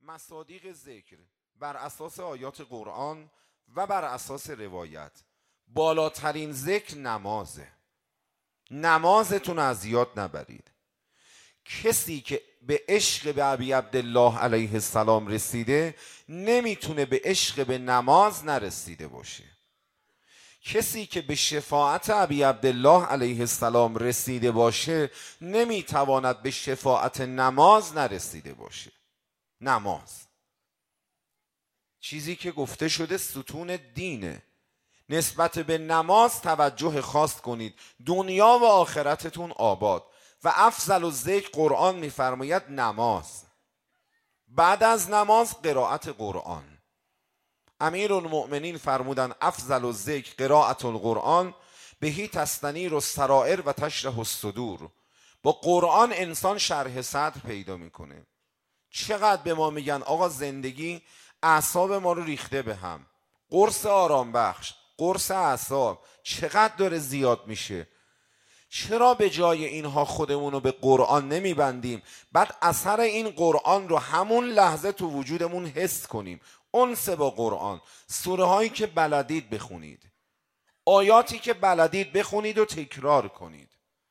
مصادیق ذکر بر اساس آیات قرآن و بر اساس روایت، بالاترین ذکر نمازه. نمازتون از یاد نبرید. کسی که به عشق به ابی عبدالله علیه السلام رسیده نمیتونه به عشق به نماز نرسیده باشه. کسی که به شفاعت ابی عبدالله علیه السلام رسیده باشه نمیتواند به شفاعت نماز نرسیده باشه. نماز چیزی که گفته شده ستون دینه. نسبت به نماز توجه خاص کنید، دنیا و آخرتتون آباد. و افضل الذکر قرآن میفرماید نماز، بعد از نماز قرائت قرآن. امیرالمؤمنین فرمودن افضل الذکر قرائت القرآن بهی تستنیر السرائر و تشرح الصدور. با قرآن انسان شرح صدر پیدا میکنه. چقدر به ما میگن آقا زندگی اعصاب ما رو ریخته به هم، قرص آرام بخش، قرص اعصاب چقدر داره زیاد میشه. چرا به جای اینها خودمون رو به قرآن نمیبندیم، بعد اثر این قرآن رو همون لحظه تو وجودمون حس کنیم. انس با قرآن، سوره هایی که بلدید بخونید، آیاتی که بلدید بخونید و تکرار کنید.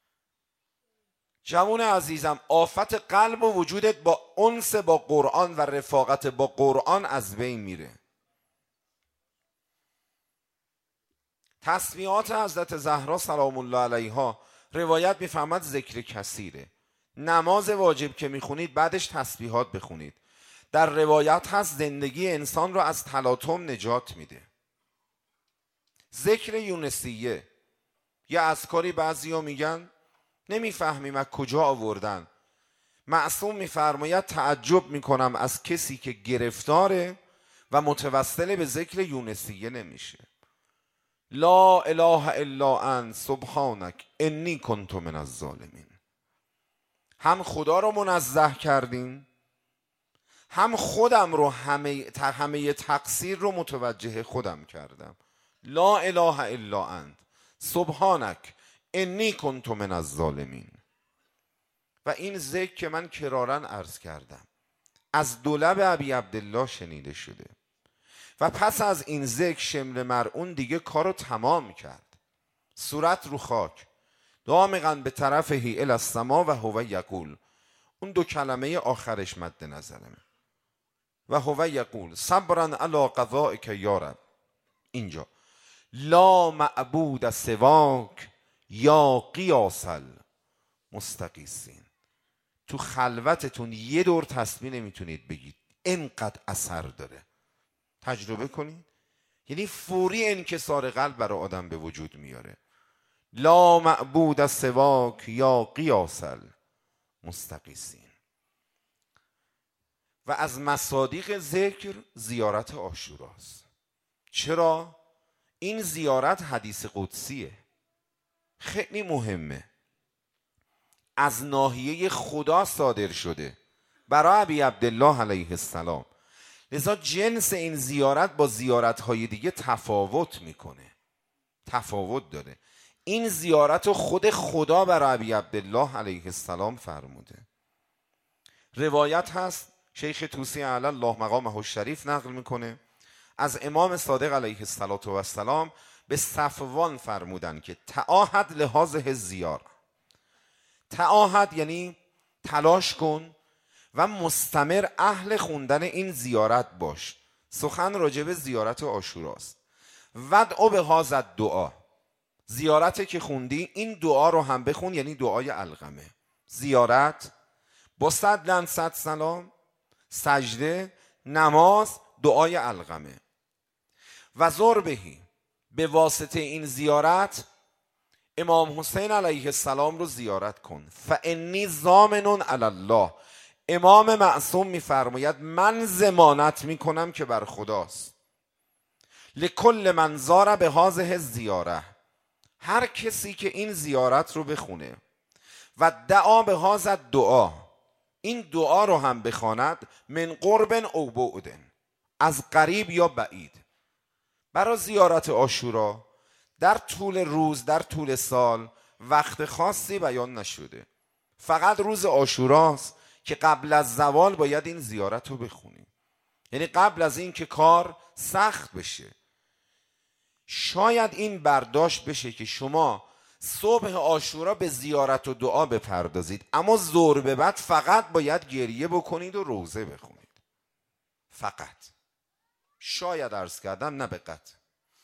جوان عزیزم، آفت قلب و وجودت با انس با قرآن و رفاقت با قرآن از بین میره. تسبیحات حضرت زهرا سلام الله علیها روایت میفهمد ذکر کثیره. نماز واجب که میخونید بعدش تسبیحات بخونید. در روایت هست زندگی انسان رو از تلاطم نجات میده. ذکر یونسیه، یه اذکاری بعضیا میگن نمیفهمیم از کجا آوردن. معصوم میفرماید تعجب میکنم از کسی که گرفتاره و متوسل به ذکر یونسیه نمیشه. لا اله الا انت سبحانک انی کنت من الظالمین. هم خدا رو منزه کردیم، هم خودم رو همه تقصیر رو متوجه خودم کردم. لا اله الا انت سبحانک انی کنت من الظالمین. و این ذکر که من کرارن عرض کردم از دولب ابی عبدالله شنیده شده و پس از این ذکر شمر مرعون دیگه کارو تمام کرد. صورت رو خاک، دامغا به طرف هی الی السما و هو یقول. اون دو کلمه آخرش مد نظرمه. و هو یقول صبرا علی قضائک یا رب. اینجا لا معبود سواک یا قیاس المستغیثین. تو خلوتتون یه دور تسبیح نمیتونید بگید، اینقدر اثر داره. تجربه کنید، یعنی فوری انکسار قلب برای آدم به وجود میاره. لا معبود سواک یا قیاس المستغیثین. و از مصادیق ذکر زیارت عاشوراست. چرا؟ این زیارت حدیث قدسیه، خیلی مهمه، از ناحیه خدا صادر شده برای ابی عبدالله علیه السلام. لذا جنس این زیارت با زیارت‌های دیگه تفاوت میکنه، تفاوت داره. این زیارت رو خود خدا برای ابی عبدالله علیه السلام فرموده. روایت هست شیخ طوسی اعلی الله مقامه الشریف نقل میکنه از امام صادق علیه السلام به صفوان فرمودن که تعاهد لهذه زیاره. تعاهد یعنی تلاش کن و مستمر اهل خوندن این زیارت باش. سخن راجب زیارت عاشوراست. ودعو به هذا دعا. زیارت که خوندی این دعا رو هم بخون، یعنی دعای علقمه. زیارت با 100 لن 100 سلام، سجده، نماز، دعای علقمه. و زر بهی، به واسطه این زیارت امام حسین علیه السلام رو زیارت کن. فانی ضامن علی الله. امام معصوم میفرماید من ضمانت میکنم که بر خداست. لکل من زار به هذه زیاره. هر کسی که این زیارت رو بخونه و دعا به هذا دعا، این دعا رو هم بخواند، من قرب او بعد، از قریب یا بعید. برای زیارت عاشورا در طول روز، در طول سال وقت خاصی بیان نشده، فقط روز عاشوراست که قبل از زوال باید این زیارت رو بخونیم. یعنی قبل از این که کار سخت بشه. شاید این برداشت بشه که شما صبح عاشورا به زیارت و دعا بپردازید، اما ظهر به بعد فقط باید گریه بکنید و روزه بخونید. فقط. شاید عرض کردم، نه به قطع.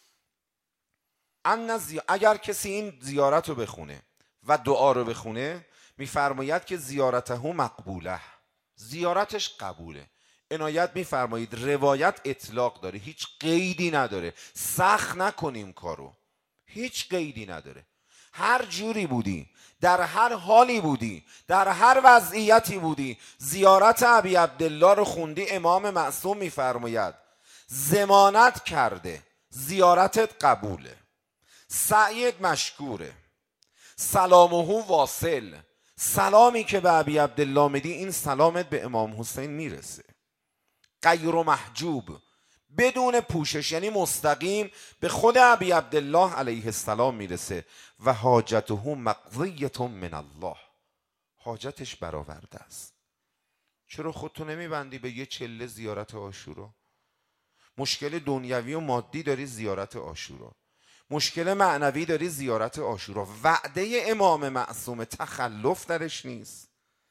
اگر کسی این زیارت رو بخونه و دعا رو بخونه، میفرماید که زیارته مقبوله، زیارتش قبوله. عنایت میفرمایید روایت اطلاق داره، هیچ قیدی نداره. سخت نکنیم کارو، هیچ قیدی نداره. هر جوری بودی، در هر حالی بودی، در هر وضعیتی بودی، زیارت ابی عبدالله رو خوندی، امام معصوم میفرماید ضمانت کرده زیارتت قبوله، سعیت مشکوره، سلامه واصل. سلامی که به ابی عبدالله میدی، این سلامت به امام حسین میرسه، غیر محجوب، بدون پوشش، یعنی مستقیم به خود ابی عبدالله علیه السلام میرسه. و حاجته مقضیة من الله، حاجتش برآورده است. چرا خودتو نمیبندی به یه چله زیارت عاشورا؟ مشکل دنیوی و مادی داری، زیارت عاشورا. مشکل معنوی داری، زیارت عاشورا. وعده امام معصوم، تخلف درش نیست.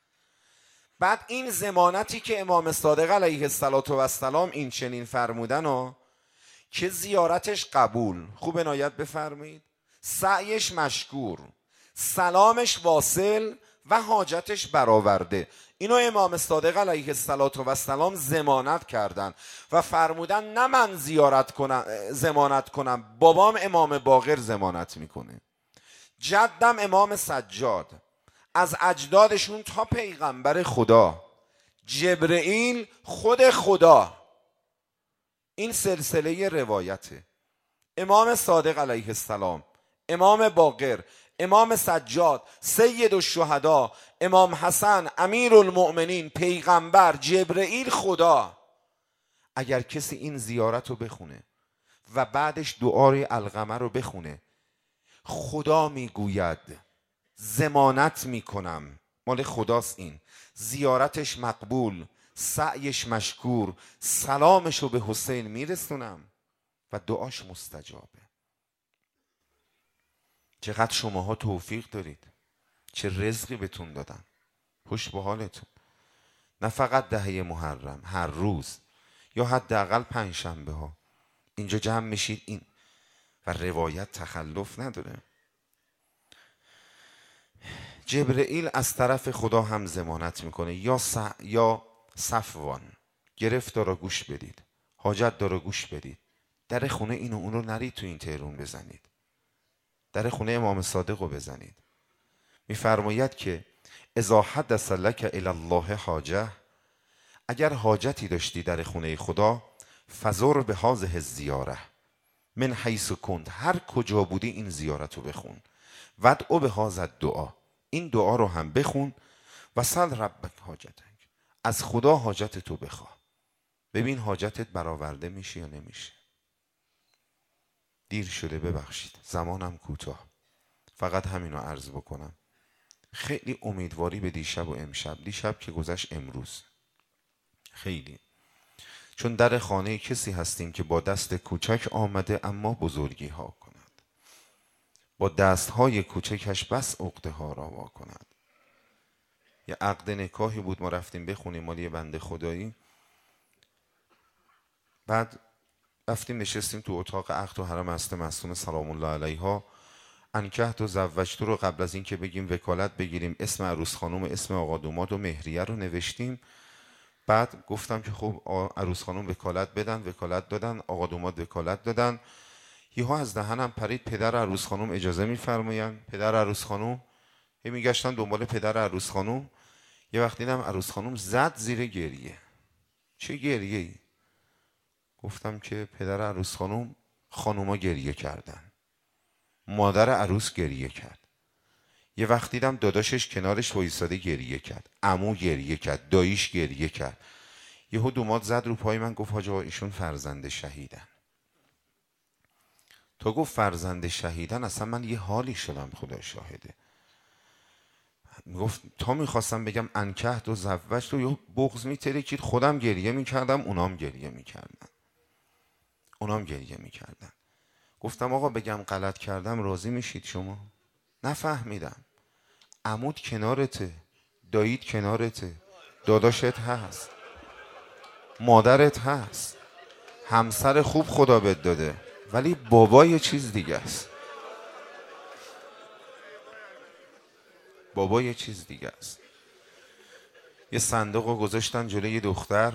بعد این ضمانتی که امام صادق علیه السلام این چنین فرمودن و که زیارتش قبول، خوب عنایت بفرمایید، سعیش مشکور، سلامش واصل و حاجتش برآورده. اینو امام صادق علیه السلام ضمانت کردن و فرمودن نه من ضمانت کنم، بابام امام باقر ضمانت میکنه، جدم امام سجاد، از اجدادشون تا پیغمبر خدا، جبرئیل، خود خدا. این سلسله روایته. امام صادق علیه السلام، امام باقر، امام سجاد، سید الشهدا، امام حسن، امیر المؤمنین، پیغمبر، جبرئیل، خدا. اگر کسی این زیارت رو بخونه و بعدش دعای القمه رو بخونه، خدا میگوید ضمانت میکنم، مال خداست، این زیارتش مقبول، سعیش مشکور، سلامش رو به حسین میرسونم و دعاش مستجابه. چقدر شماها توفیق دارید، چه رزقی بهتون دادن، خوش به حالتون. نه فقط دهه محرم، هر روز یا حداقل پنجشنبه ها اینجا جمع میشید این و روایت تخلف نداره. جبرئیل از طرف خدا هم ضمانت میکنه، یا صفوان، گرفتارا گوش بدید، حاجت داره گوش بدید، در خونه اینو اونو نرید تو این تهرون بزنید، در خونه امام صادق رو بزنید. میفرماید که اذا حدث لک الی الله حاجه، اگر حاجتی داشتی در خونه خدا، فزور به هذه الزیاره من حیث کنت، هر کجا بودی این زیارت رو بخون، ودعو به هذا الدعا، این دعا رو هم بخون، و سل ربک حاجتک، از خدا حاجت تو بخواه، ببین حاجتت برآورده میشه یا نمیشه. دیر شده، ببخشید، زمانم کوتاه، فقط همینو عرض بکنم. خیلی امیدواری به دیشب و امشب، دیشب که گذشت، امروز خیلی، چون در خانه کسی هستیم که با دست کوچک آمده اما بزرگی ها کند، با دست های کوچکش بس عقده ها را وا کند. یه عقد نکاحی بود، ما رفتیم بخونیم مال یه بنده خدایی، بعد رفتیم نشستیم تو اتاق عقد و حرم حضرت معصومه سلام الله علیها. انکحت و زوجت رو قبل از این که بگیم وکالت بگیریم، اسم عروس خانم، اسم آقا دوماد و مهریه رو نوشتیم. بعد گفتم که خب عروس خانم وکالت بدن، وکالت دادن، آقا دوماد وکالت دادن. یهو از دهنم پرید پدر عروس خانم اجازه میفرمایند. پدر عروس خانم، میگشتم دنبال پدر عروس خانم، یه وقت دیدم عروس خانم زد زیر گریه. چه گریه ای؟ گفتم که پدر عروس خانم، خانوما گریه کردن، مادر عروس گریه کرد. یه وقت دیدم داداشش کنارش وایساده گریه کرد، عمو گریه کرد، داییش گریه کرد. یهو دوماد زد رو پای من، گفت حاج آقا ایشون فرزند شهیدن. تا گفت فرزند شهیدن اصلا من یه حالی شدم، خدا شاهده. میگفت تا میخواستم بگم انکحت و زوجت و یه بغض میترکید، خودم گریه میکردم، اونام گریه میکردن. گفتم آقا بگم غلط کردم راضی میشید شما؟ نفهمیدم. عمود کنارته، دایید کنارته، داداشت هست، مادرت هست، همسر خوب خدا بهت داده، ولی بابا یه چیز دیگه است. بابا یه چیز دیگه است. یه صندوق رو گذاشتن جلوی یه دختر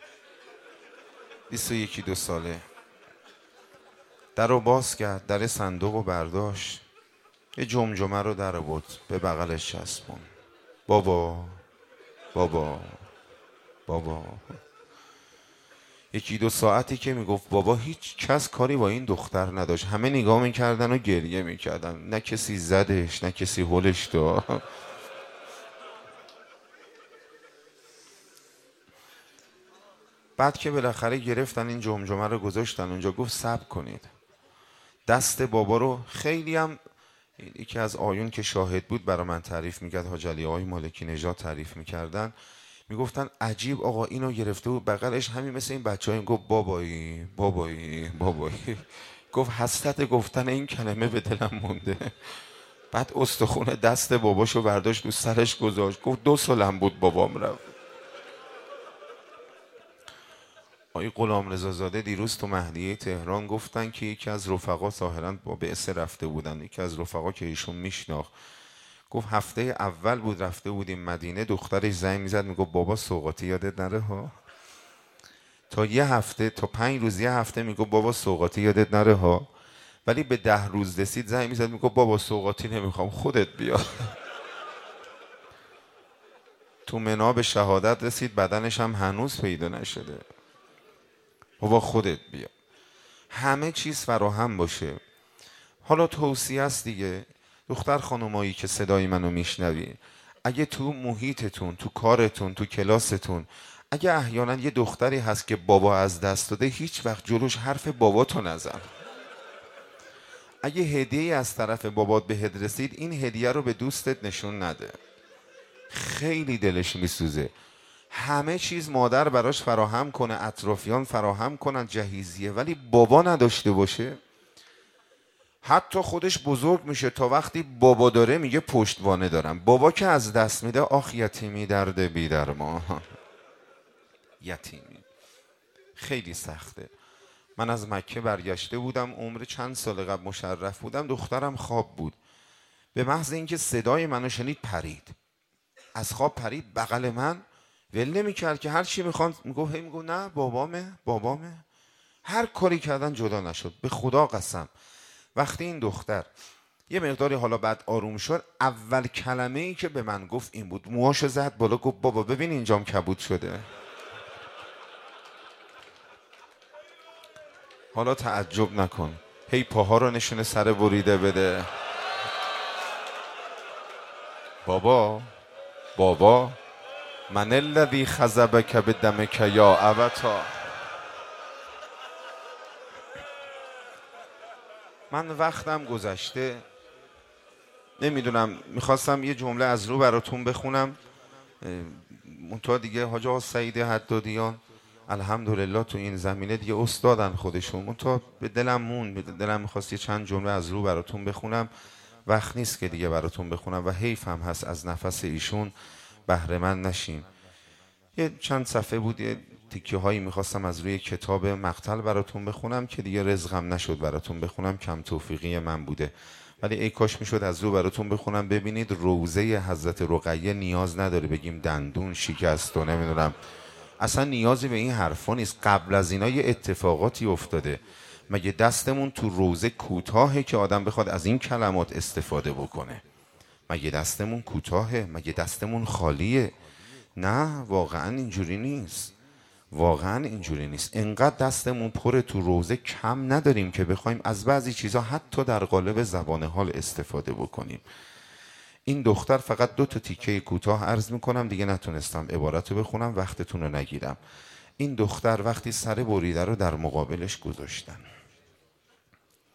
21-22 ساله، در رو باز کرد، در صندوق رو برداشت، یه جمجمه رو در آورد به بغلش چسبون. بابا بابا بابا. 1-2 ساعتی که میگفت بابا، هیچ کس کاری با این دختر نداشت، همه نگاه میکردن و گریه میکردن، نه کسی زدش نه کسی هلش داد. بعد که بالاخره گرفتن این جمجمه رو گذاشتن اونجا، گفت صبر کنید. دست بابا رو خیلی هم، یکی از آیون که شاهد بود برای من تعریف میکرد، حاج علی آقای مالکی نژاد تعریف میکردن، میگفتن عجیب آقا اینو گرفته بود بغلش، همین مثل این بچه‌ها، گفت بابایی بابایی بابایی. گفت حسرت گفتن این کلمه به دلم مونده. بعد استخون دست باباشو برداشت رو سرش گذاشت، گفت 2 سالم بود بابام رفت. آقای غلامرضا زاده دیروز تو مهدیه تهران گفتن که یکی از رفقا ظاهراً با بعثه رفته بودن، یکی از رفقا که ایشون میشناخت، گفت هفته اول بود رفته بودیم مدینه، دخترش زنگ میزد میگفت بابا سوغاتی یادت نره ها. تا یه هفته، تا 5 روز یه هفته میگفت بابا سوغاتی یادت نره ها. ولی به 10 روز رسید زنگ میزد میگفت بابا سوغاتی نمیخوام خودت بیا. تو منا به شهادت رسید، بدنش هم هنوز پیدا نشده. بابا خودت بیا. همه چیز فراهم باشه. حالا توصیه است دیگه، دختر خانمایی که صدای منو میشنوی، اگه تو محیطتون، تو کارتون، تو کلاستون، اگه احیانا یه دختری هست که بابا از دست داده، هیچ وقت جلوش حرف باباتو نزن. اگه هدیه از طرف بابات بهت رسید، این هدیه رو به دوستت نشون نده، خیلی دلش میسوزه. همه چیز مادر براش فراهم کنه، اطرافیان فراهم کنن جهیزیه، ولی بابا نداشته باشه، حتی خودش بزرگ میشه تا وقتی بابا داره میگه پشتوانه دارم. بابا که از دست میده، آخ یتیمی درد بی درمان. یتیمی خیلی سخته. من از مکه برگشته بودم، عمر چند سال قبل مشرف بودم، دخترم خواب بود، به محض اینکه صدای منو شنید پرید، از خواب پرید بغل من، ول نمیکرد که هر چی میخوام میگفت، نه بابامه. هر کاری کردن جدا نشد. به خدا قسم وقتی این دختر یه مقداری حالا بعد آروم شد، اول کلمه ای که به من گفت این بود، موهاشو زد بالا، گفت بابا ببین اینجام کبود شده. حالا تعجب نکن، هی پاها رو نشونه سر بریده بده. بابا من الذی خذبک بدمک یا ابتا. من وقتم گذشته، نمیدونم، میخواستم یه جمله از رو براتون بخونم، منتها دیگه حاج آقا سعید حدادیان الحمدلله تو این زمینه دیگه استادن خودشون، منتها به دلم میخواست یه چند جمله از رو براتون بخونم، وقت نیست که دیگه براتون بخونم و حیف هم هست از نفس ایشون بهره مند نشیم. یه چند صفحه بود، یه تیکه هایی میخواستم از روی کتاب مقتل براتون بخونم که دیگه رزقم نشد براتون بخونم، کم توفیقی من بوده، ولی ای کاش میشد از رو براتون بخونم. ببینید روضه حضرت رقیه نیاز نداره بگیم دندون شکست و نمیدونم، اصلا نیازی به این حرفا نیست. قبل از اینا یه اتفاقاتی افتاده. مگه دستمون تو روضه کوتاهه که آدم بخواد از این کلمات استفاده بکنه؟ مگه دستمون کوتاهه؟ مگه دستمون خالیه؟ نه، واقعا اینجوری نیست. انقدر دستمون پر تو روزه کم نداریم که بخوایم از بعضی چیزا حتی در قالب زبان حال استفاده بکنیم. این دختر، فقط 2 تا تیکه کوتاه عرض میکنم دیگه، نتونستم عبارتو بخونم وقتتون رو نگیرم. این دختر وقتی سر بریده رو در مقابلش گذاشتن،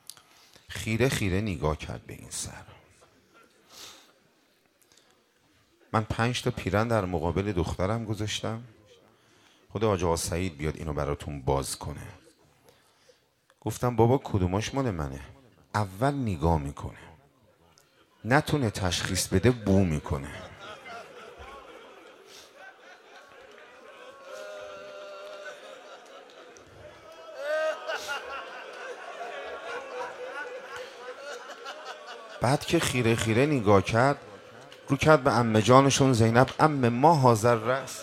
خیره نگاه کرد به این سر. من 5 تا پیرن در مقابل دخترم گذاشتم، خدا حاج آقا سعید بیاد اینو براتون باز کنه. گفتم بابا کدوماش مال منه؟ اول نگاه میکنه، نتونه تشخیص بده بو میکنه. بعد که خیره خیره نگاه کرد، رو کرد به عمه جانشون زینب، عمه ما حاضر رس.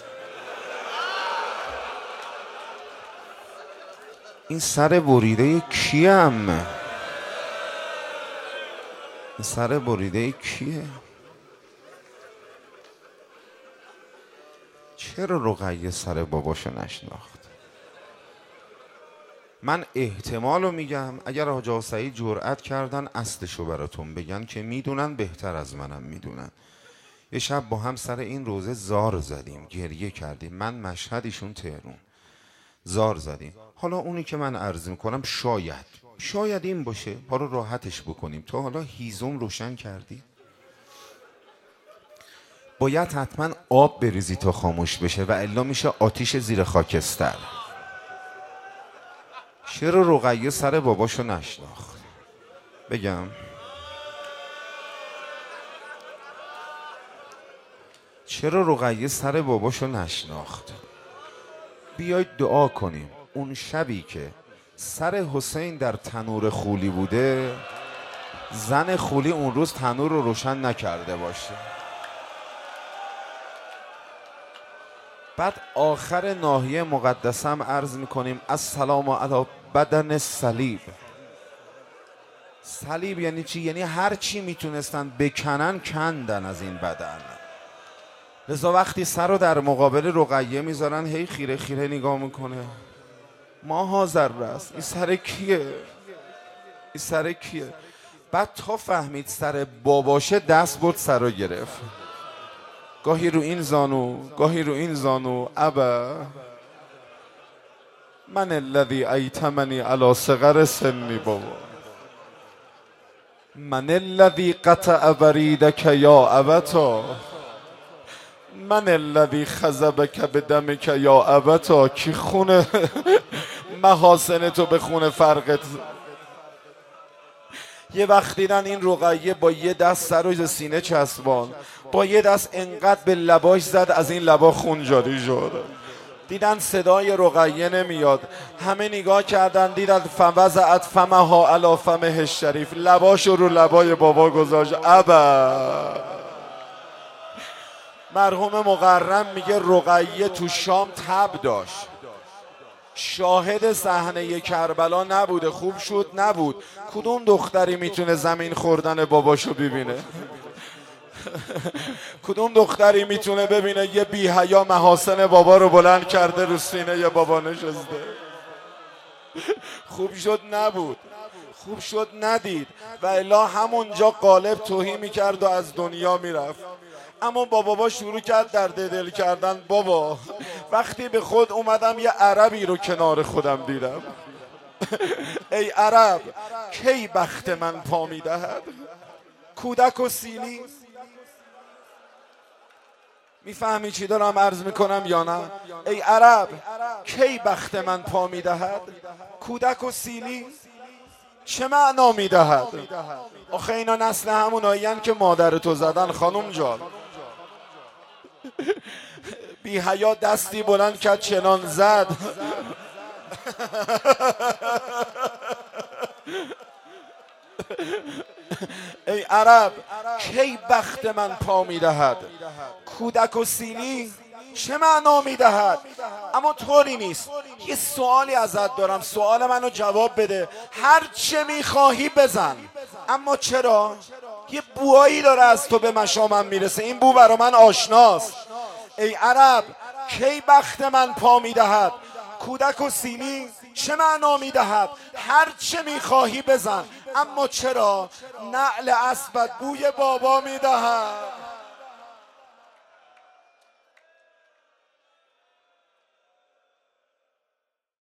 این سر بریده کیه عمه؟ این سر بریده کیه؟ چرا رقیه سر باباشو نشناخت؟ من احتمالو میگم اگر حاج آقا سعید جرأت کردن اصلشو براتون بگن که میدونن بهتر از منم میدونن. یه شب با هم سر این روزه زار زدیم، گریه کردیم، من مشهد ایشون تهرون، زار زدیم. حالا اونی که من عرض میکنم شاید این باشه، حالا راحتش بکنیم. تا حالا هیزم روشن کردی؟ باید حتما آب بریزی تا خاموش بشه و الا میشه آتیش زیر خاکستر. چرا رقیه سر باباشو نشناخت؟ بگم چرا رقیه سر باباشو نشناخت؟ بیایید دعا کنیم اون شبی که سر حسین در تنور خولی بوده، زن خولی اون روز تنور رو روشن نکرده باشه. بعد آخر ناحیه مقدسم عرض میکنیم السلام علی بدن صلیب. صلیب یعنی چی؟ یعنی هر چی میتونستن بکنن کندن از این بدن. لذا وقتی سر رو در مقابل رقیه میذارن، هی خیره خیره نگاه میکنه، ما حاضر رست. این سر کیه؟ این سر کیه؟ بعد تا فهمید سر باباشه دست برد سر رو گرفت، گاهی رو این زانو گاهی رو این زانو. ابا من الذی ایتمنی علی صغر سنی، بابا من الذی قطع بریدک یا ابتا، من الذی خضبک بدمک یا ابتا. کی خونه محاسن تو به خونه فرقت؟ یه وقت دیدن این رقیه با یه دست سر رو سینه چسبان، با یه دست انقدر به لباش زد از این لبا خون جاری شد. دیدن صدای رقیه نمیاد، همه نگاه کردن، دیدن فوضعت فمها علی فمه الشریف، لباشو رو لبای بابا گذاشت. ابا مرحوم مقرم میگه رقیه تو شام تب داشت، شاهد صحنه کربلا نبوده. خوب شد نبود. کدوم دختری میتونه زمین خوردن باباشو ببینه؟ کدوم دختری میتونه ببینه یه بی‌حیا محاسن بابا رو بلند کرده رو سینه یه بابا نشسته؟ خوب شد نبود، خوب شد ندید، و الا همونجا قالب توهی میکرد و از دنیا میرفت. اما بابا شروع کرد درد دل کردن. بابا وقتی به خود اومدم یه عربی رو کنار خودم دیدم. ای عرب کی بخت من پا میدهد؟ کودک و سیلی. میفهمی چی دارم عرض میکنم یا نه؟ ای عرب کی بخت من پا میدهد؟ کودک و سیلی چه معنا میدهد؟ آخه اینا نسل همونایین که مادرتو زدن خانم جان. بی حیا دستی بلند کرد چنان زد. ای عرب کی بخت من پا میدهد؟ کودک و سیلی چه معنا میدهد؟ اما طوری نیست. یه سوالی ازت دارم، سوال منو جواب بده. هر چه میخواهی بزن، اما چرا؟ یه بوایی داره از تو به مشامم میرسه، این بو برا من آشناست. ای عرب کی بخت من پا میدهد؟ کودک و سیلی چه معنا میدهد؟ هر چه میخواهی بزن، اما چرا؟ نعل اسبت بوی بابا میدهد.